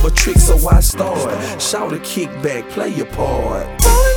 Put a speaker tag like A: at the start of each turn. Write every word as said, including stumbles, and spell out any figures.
A: a trick, so I start. Shout a kick back, play your part.